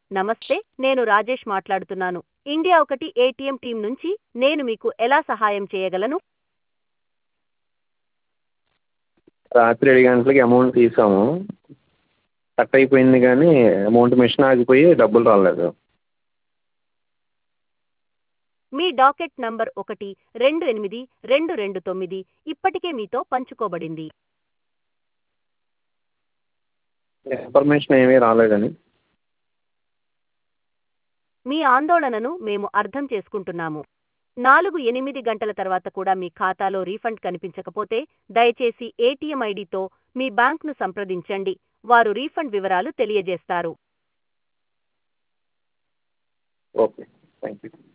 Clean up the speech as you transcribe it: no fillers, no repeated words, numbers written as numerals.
నమస్తే, నేను రాజేష్ మాట్లాడుతున్నాను. ఇండియా ఒకటి ఏటీఎం టీం నుంచి. నేను మీకు ఎలా సహాయం చేయగలను? రాత్రి 7 గంటలకి అమౌంట్ తీసాము. కట్ అయిపోయింది కానీ అమౌంట్ మిషన్ ఆగిపోయి డబ్బులు రాలేదు. మీ డాకెట్ నంబర్ 128229 ఇప్పటికే మీతో పంచుకోబడింది. ఇన్ఫర్మేషన్ ఏమీ రాలేదని. మీ ఆందోళనను మేము అర్థం చేసుకుంటున్నాము. 4-8 గంటల తర్వాత కూడా మీ ఖాతాలో రీఫండ్ కనిపించకపోతే దయచేసి ఏటీఎం ఐడితో మీ బ్యాంక్ను సంప్రదించండి. వారు రీఫండ్ వివరాలు తెలియజేస్తారు. Okay, thank you.